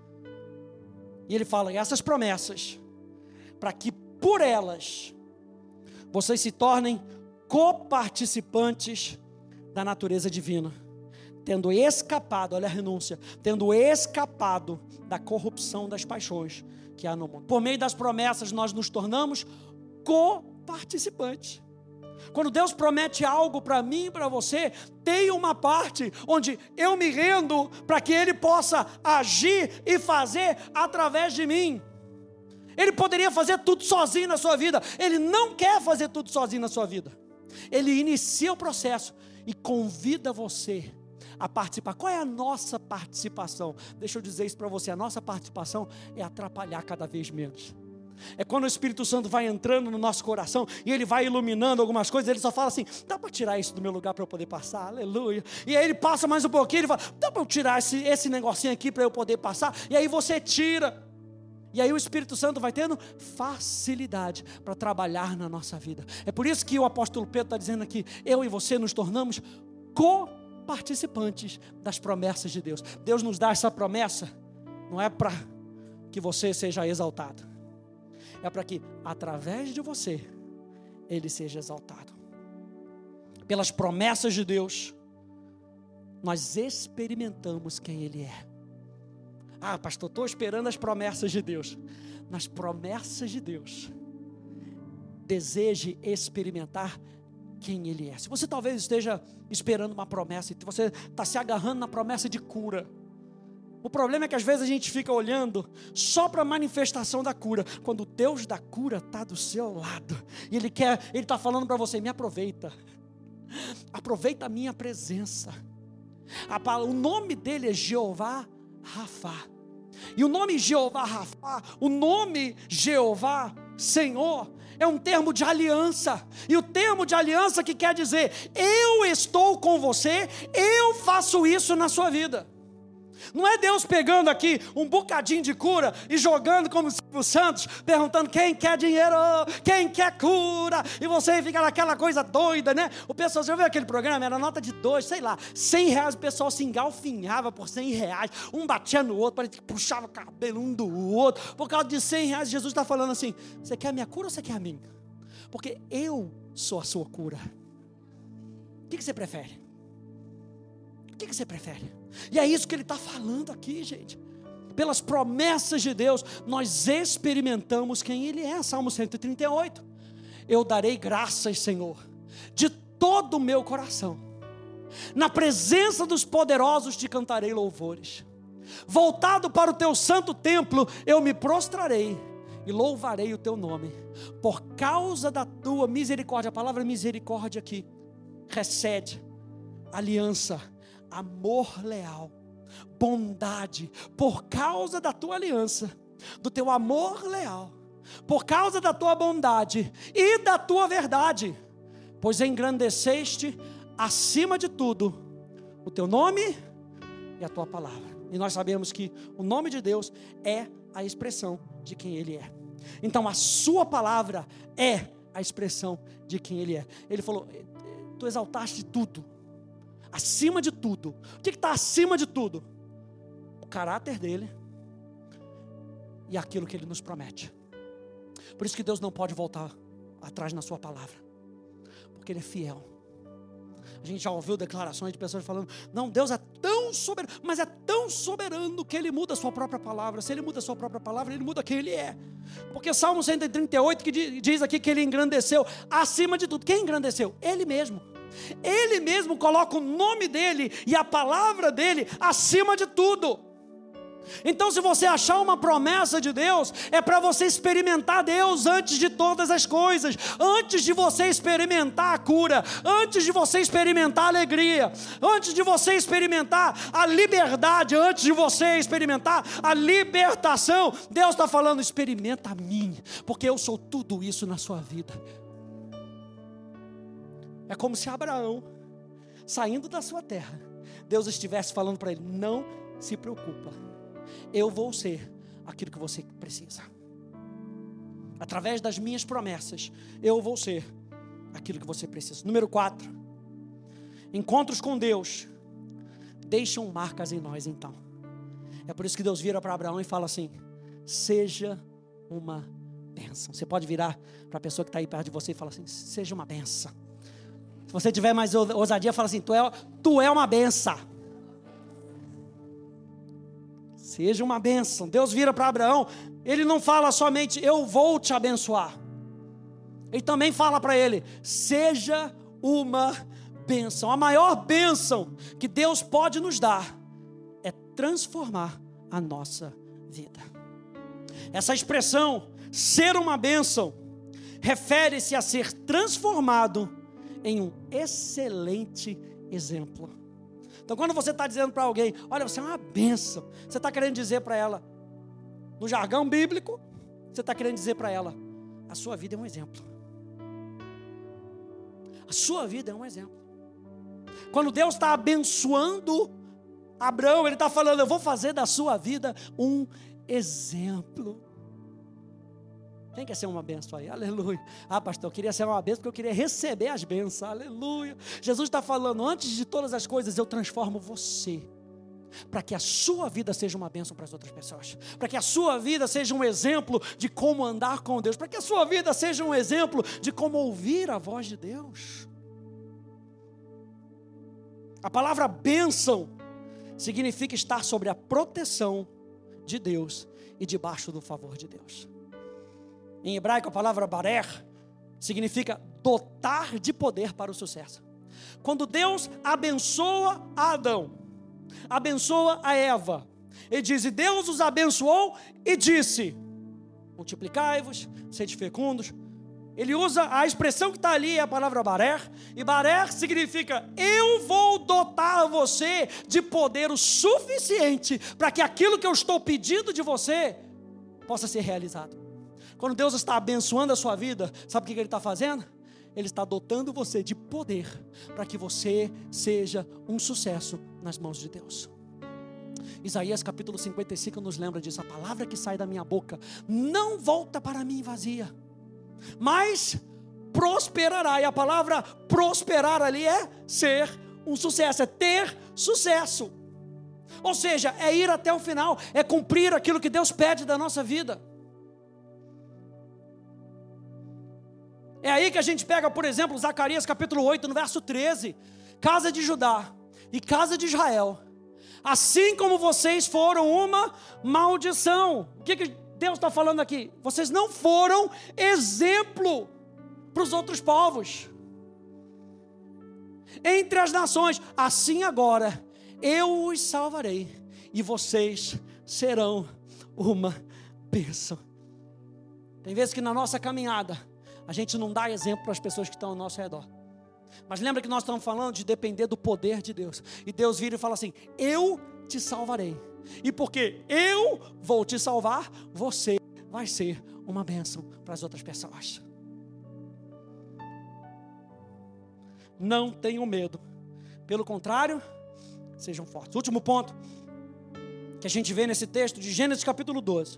Speaker 1: E ele fala: essas promessas, para que por elas vocês se tornem coparticipantes da natureza divina, tendo escapado, olha a renúncia, tendo escapado da corrupção das paixões que há no mundo. Por meio das promessas nós nos tornamos coparticipantes. Quando Deus promete algo para mim e para você, tem uma parte onde eu me rendo para que Ele possa agir e fazer através de mim. Ele poderia fazer tudo sozinho na sua vida, Ele não quer fazer tudo sozinho na sua vida. Ele inicia o processo e convida você a participar. Qual é a nossa participação? Deixa eu dizer isso para você: a nossa participação é atrapalhar cada vez menos. É quando o Espírito Santo vai entrando no nosso coração e ele vai iluminando algumas coisas. Ele só fala assim: dá para tirar isso do meu lugar para eu poder passar? Aleluia. E aí ele passa mais um pouquinho, ele fala: dá para eu tirar esse negocinho aqui para eu poder passar? E aí você tira. E aí o Espírito Santo vai tendo facilidade para trabalhar na nossa vida. É por isso que o apóstolo Pedro está dizendo aqui: eu e você nos tornamos coparticipantes das promessas de Deus. Deus nos dá essa promessa, não é para que você seja exaltado, é para que através de você Ele seja exaltado. Pelas promessas de Deus nós experimentamos quem Ele é. Ah, pastor, estou esperando as promessas de Deus. Nas promessas de Deus, deseje experimentar quem Ele é. Se você talvez esteja esperando uma promessa, e você está se agarrando na promessa de cura, o problema é que às vezes a gente fica olhando só para a manifestação da cura, quando o Deus da cura está do seu lado, e Ele está falando para você: me aproveita a minha presença. O nome dele é Jeová Rafá. E o nome Jeová Rafá, o nome Jeová Senhor, é um termo de aliança. E o termo de aliança que quer dizer: eu estou com você, eu faço isso na sua vida. Não é Deus pegando aqui um bocadinho de cura e jogando como os santos, perguntando quem quer dinheiro, quem quer cura, e você fica naquela coisa doida, né? O pessoal, já viu aquele programa? Era nota de 2, sei lá, R$100, o pessoal se engalfinhava por R$100, um batia no outro, parecia que puxava o cabelo um do outro, por causa de R$100. Jesus está falando assim: você quer a minha cura ou você quer a minha? Porque eu sou a sua cura. O que você prefere? O que você prefere? E é isso que ele está falando aqui, gente. Pelas promessas de Deus, nós experimentamos quem Ele é. Salmo 138. Eu darei graças, Senhor, de todo o meu coração. Na presença dos poderosos te cantarei louvores. Voltado para o teu santo templo, eu me prostrarei e louvarei o teu nome. Por causa da tua misericórdia. A palavra misericórdia aqui recebe aliança, amor leal, bondade, por causa da tua aliança, do teu amor leal, por causa da tua bondade e da tua verdade, pois engrandeceste acima de tudo o teu nome e a tua palavra. E nós sabemos que o nome de Deus é a expressão de quem Ele é. Então a sua palavra é a expressão de quem Ele é. Ele falou: tu exaltaste tudo, acima de tudo. O que está acima de tudo? O caráter dele e aquilo que Ele nos promete. Por isso que Deus não pode voltar atrás na sua palavra, porque Ele é fiel. A gente já ouviu declarações de pessoas falando: não, Deus é tão soberano, mas é tão soberano que Ele muda a sua própria palavra. Se Ele muda a sua própria palavra, Ele muda quem Ele é. Porque Salmo 138 que diz aqui que Ele engrandeceu acima de tudo. Quem engrandeceu? Ele mesmo. Ele mesmo coloca o nome dEle e a palavra dEle acima de tudo. Então, se você achar uma promessa de Deus, é para você experimentar Deus antes de todas as coisas. Antes de você experimentar a cura, antes de você experimentar a alegria, antes de você experimentar a liberdade, antes de você experimentar a libertação, Deus está falando: experimenta a mim, porque eu sou tudo isso na sua vida. É como se Abraão, saindo da sua terra, Deus estivesse falando para ele: não se preocupa, eu vou ser aquilo que você precisa. Através das minhas promessas, eu vou ser aquilo que você precisa. Número 4, encontros com Deus deixam marcas em nós. Então, é por isso que Deus vira para Abraão e fala assim: seja uma bênção. Você pode virar para a pessoa que está aí perto de você e falar assim: seja uma bênção. Se você tiver mais ousadia, fala assim: tu é uma bênção. Seja uma bênção. Deus vira para Abraão, Ele não fala somente: eu vou te abençoar. Ele também fala para ele: seja uma bênção. A maior bênção que Deus pode nos dar é transformar a nossa vida. Essa expressão, ser uma bênção, refere-se a ser transformado em um excelente exemplo. Então, quando você está dizendo para alguém: olha, você é uma bênção, você está querendo dizer para ela, no jargão bíblico, você está querendo dizer para ela: a sua vida é um exemplo. A sua vida é um exemplo. Quando Deus está abençoando Abraão, Ele está falando: eu vou fazer da sua vida um exemplo. Quem quer ser uma bênção aí? Aleluia. Ah, pastor, eu queria ser uma bênção porque eu queria receber as bênçãos. Aleluia. Jesus está falando: antes de todas as coisas, eu transformo você, para que a sua vida seja uma bênção para as outras pessoas, para que a sua vida seja um exemplo de como andar com Deus, para que a sua vida seja um exemplo de como ouvir a voz de Deus. A palavra bênção significa estar sobre a proteção de Deus e debaixo do favor de Deus. Em hebraico, a palavra barer significa dotar de poder para o sucesso. Quando Deus abençoa a Adão, abençoa a Eva, Ele diz: e Deus os abençoou e disse: multiplicai-vos, sede fecundos. Ele usa a expressão que está ali, é a palavra barer, e barer significa: eu vou dotar você de poder o suficiente para que aquilo que eu estou pedindo de você possa ser realizado. Quando Deus está abençoando a sua vida, sabe o que Ele está fazendo? Ele está dotando você de poder para que você seja um sucesso nas mãos de Deus. Isaías capítulo 55 nos lembra disso. A palavra que sai da minha boca não volta para mim vazia, mas prosperará. E a palavra prosperar ali é ser um sucesso, é ter sucesso. Ou seja, é ir até o final, é cumprir aquilo que Deus pede da nossa vida. É aí que a gente pega, por exemplo, Zacarias capítulo 8, no verso 13. Casa de Judá e casa de Israel, assim como vocês foram uma maldição. O que Deus está falando aqui? Vocês não foram exemplo para os outros povos, entre as nações. Assim agora eu os salvarei e vocês serão uma bênção. Tem vezes que na nossa caminhada a gente não dá exemplo para as pessoas que estão ao nosso redor. Mas lembra que nós estamos falando de depender do poder de Deus. E Deus vira e fala assim: eu te salvarei. E porque eu vou te salvar, você vai ser uma bênção para as outras pessoas. Não tenham medo. Pelo contrário, sejam fortes. Último ponto que a gente vê nesse texto de Gênesis capítulo 12.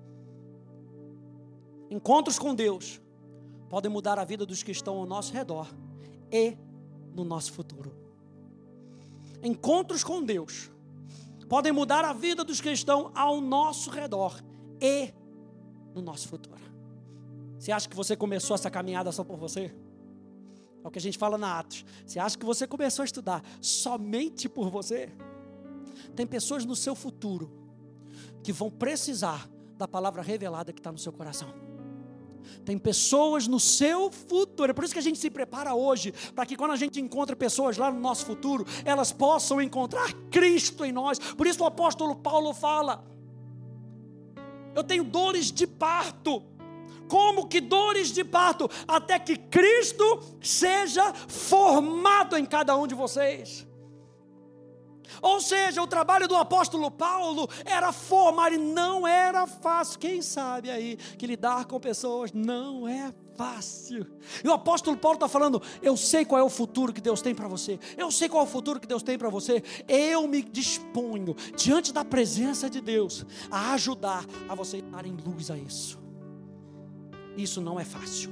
Speaker 1: Encontros com Deus podem mudar a vida dos que estão ao nosso redor e no nosso futuro. Encontros com Deus podem mudar a vida dos que estão ao nosso redor e no nosso futuro. Você acha que você começou essa caminhada só por você? É o que a gente fala na Atos. Você acha que você começou a estudar somente por você? Tem pessoas no seu futuro que vão precisar da palavra revelada que está no seu coração. Tem pessoas no seu futuro. É por isso que a gente se prepara hoje, para que quando a gente encontra pessoas lá no nosso futuro, elas possam encontrar Cristo em nós. Por isso o apóstolo Paulo fala: eu tenho dores de parto. Como que dores de parto? Até que Cristo seja formado em cada um de vocês. Ou seja, o trabalho do apóstolo Paulo era formar, e não era fácil. Quem sabe aí que lidar com pessoas não é fácil. E o apóstolo Paulo está falando: eu sei qual é o futuro que Deus tem para você. Eu sei qual é o futuro que Deus tem para você. Eu me disponho, diante da presença de Deus, a ajudar a vocês darem luz a isso. Isso não é fácil.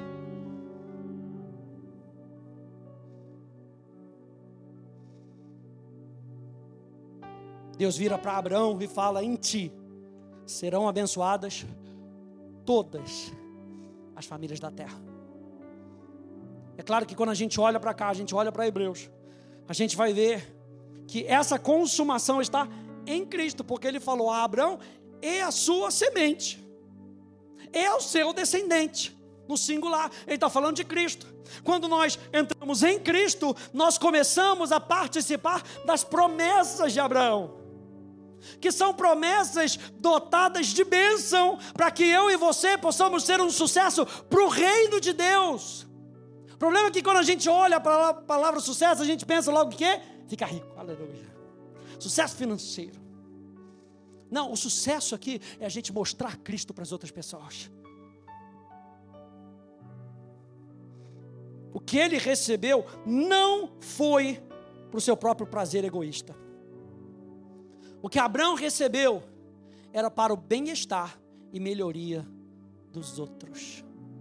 Speaker 1: Deus vira para Abraão e fala: em ti serão abençoadas todas as famílias da terra. É claro que quando a gente olha para cá, a gente olha para Hebreus, a gente vai ver que essa consumação está em Cristo, porque Ele falou a Abraão: e a sua semente, e o seu descendente. No singular, Ele está falando de Cristo. Quando nós entramos em Cristo, nós começamos a participar das promessas de Abraão, que são promessas dotadas de bênção, para que eu e você possamos ser um sucesso para o reino de Deus. O problema é que quando a gente olha para a palavra sucesso, a gente pensa logo o quê? Ficar rico, aleluia. Sucesso financeiro. Não, o sucesso aqui é a gente mostrar Cristo para as outras pessoas. O que ele recebeu não foi para o seu próprio prazer egoísta. O que Abraão recebeu era para o bem-estar e melhoria dos outros.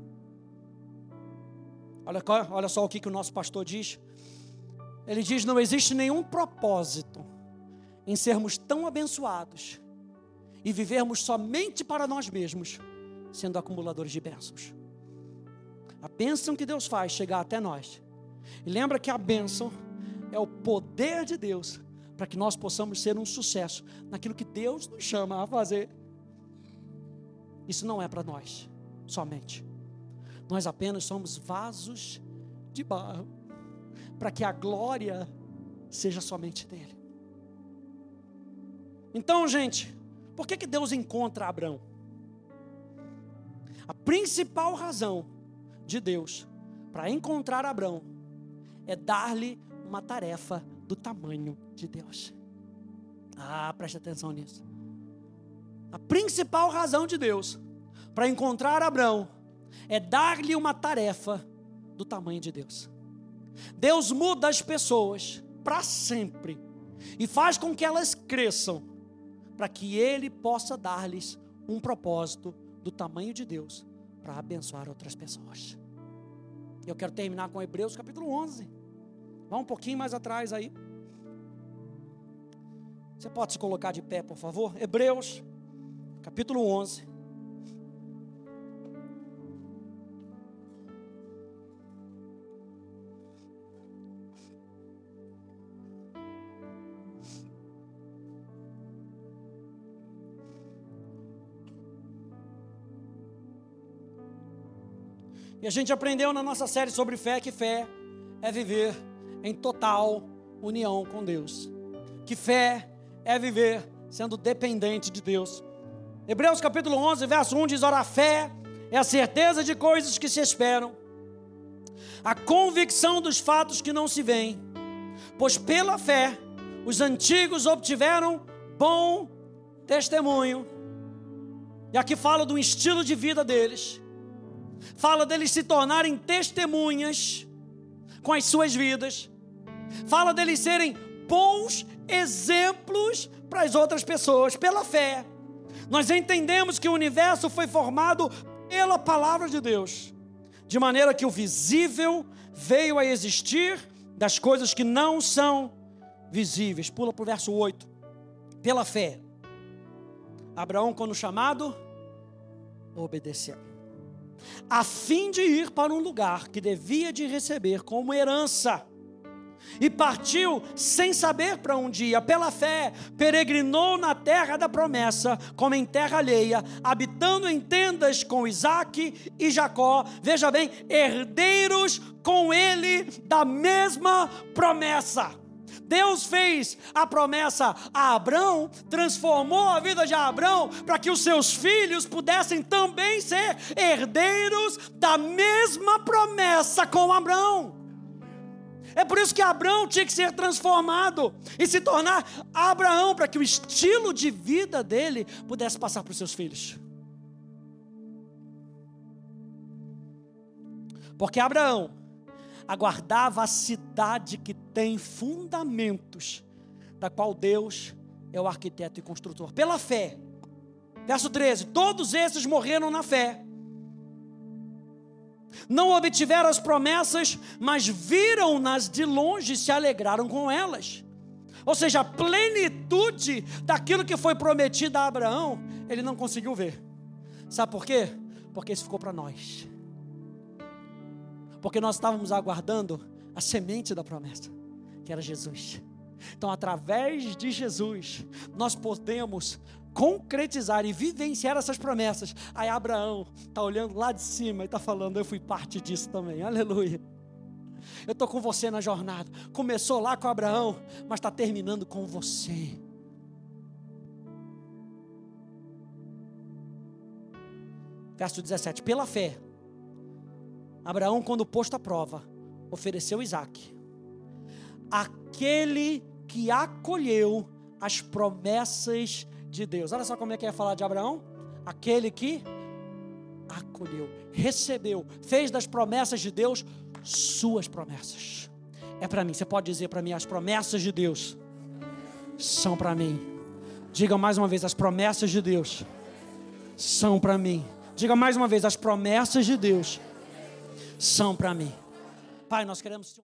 Speaker 1: Olha só o que o nosso pastor diz. Ele diz: não existe nenhum propósito em sermos tão abençoados e vivermos somente para nós mesmos, sendo acumuladores de bênçãos. A bênção que Deus faz chegar até nós. E lembra que a bênção é o poder de Deus para que nós possamos ser um sucesso naquilo que Deus nos chama a fazer. Isso não é para nós somente. Nós apenas somos vasos de barro para que a glória seja somente dele. Então, gente, por que Deus encontra Abraão? A principal razão de Deus para encontrar Abraão é dar-lhe uma tarefa do tamanho de Deus. Preste atenção nisso. A principal razão de Deus para encontrar Abrão é dar-lhe uma tarefa do tamanho de Deus. Deus muda as pessoas para sempre e faz com que elas cresçam, para que Ele possa dar-lhes um propósito do tamanho de Deus, para abençoar outras pessoas. Eu quero terminar com Hebreus capítulo 11. Vá um pouquinho mais atrás aí. Você pode se colocar de pé, por favor? Hebreus capítulo 11. E a gente aprendeu na nossa série sobre fé que fé é viver em total união com Deus. Que fé é viver sendo dependente de Deus. Hebreus capítulo 11, verso 1 diz: ora, a fé é a certeza de coisas que se esperam, a convicção dos fatos que não se veem, pois pela fé os antigos obtiveram bom testemunho. E aqui fala do estilo de vida deles. Fala deles se tornarem testemunhas com as suas vidas. Fala deles serem bons exemplos para as outras pessoas. Pela fé, nós entendemos que o universo foi formado pela palavra de Deus, de maneira que o visível veio a existir das coisas que não são visíveis. Pula para o verso 8. Pela fé, Abraão, quando chamado, obedeceu, a fim de ir para um lugar que devia de receber como herança, e partiu sem saber para onde ia. Pela fé, peregrinou na terra da promessa, como em terra alheia, habitando em tendas com Isaque e Jacó, veja bem, herdeiros com ele da mesma promessa. Deus fez a promessa a Abrão, transformou a vida de Abrão para que os seus filhos pudessem também ser herdeiros da mesma promessa com Abrão. É por isso que Abrão tinha que ser transformado e se tornar Abraão, para que o estilo de vida dele pudesse passar para os seus filhos. Porque Abraão aguardava a cidade que tem fundamentos, da qual Deus é o arquiteto e construtor. Pela fé, verso 13, todos esses morreram na fé, não obtiveram as promessas, mas viram-nas de longe e se alegraram com elas. Ou seja, a plenitude daquilo que foi prometido a Abraão, ele não conseguiu ver. Sabe por quê? Porque isso ficou para nós. Porque nós estávamos aguardando a semente da promessa, que era Jesus. Então, através de Jesus, nós podemos concretizar e vivenciar essas promessas. Aí Abraão está olhando lá de cima e está falando: eu fui parte disso também, aleluia. Eu estou com você na jornada. Começou lá com Abraão, mas está terminando com você. Verso 17, pela fé, Abraão, quando posto à prova, ofereceu Isaque, aquele que acolheu as promessas de Deus. Olha só como é que ia falar de Abraão: aquele que acolheu, recebeu, fez das promessas de Deus suas promessas. É para mim. Você pode dizer para mim: as promessas de Deus são para mim. Diga mais uma vez: as promessas de Deus são para mim. Diga mais uma vez: as promessas de Deus são para mim. Pai, nós queremos